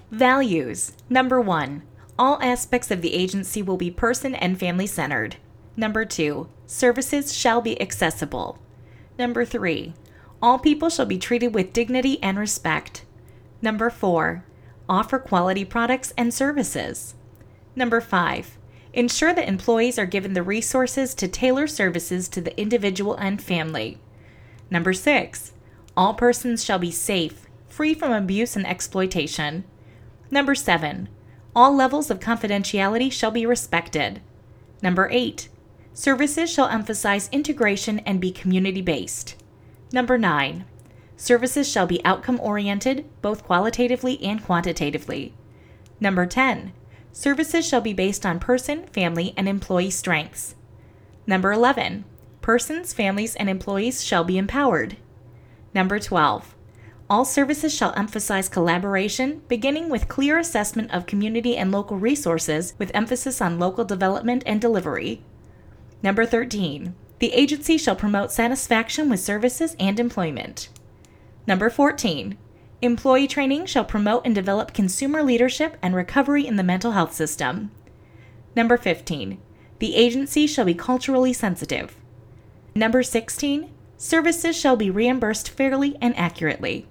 Values. Number 1. All aspects of the agency will be person and family centered. Number 2. Services shall be accessible. Number 3. All people shall be treated with dignity and respect. Number 4. Offer quality products and services. Number 5. Ensure that employees are given the resources to tailor services to the individual and family. Number 6. All persons shall be safe, free from abuse and exploitation. Number 7. All levels of confidentiality shall be respected. Number 8. Services shall emphasize integration and be community-based. Number 9. Services shall be outcome-oriented, both qualitatively and quantitatively. Number 10. Services shall be based on person, family, and employee strengths. Number 11. Persons, families, and employees shall be empowered. Number 12. All services shall emphasize collaboration, beginning with clear assessment of community and local resources with emphasis on local development and delivery. Number 13. The agency shall promote satisfaction with services and employment. Number 14. Employee training shall promote and develop consumer leadership and recovery in the mental health system. Number 15. The agency shall be culturally sensitive. Number 16. Services shall be reimbursed fairly and accurately.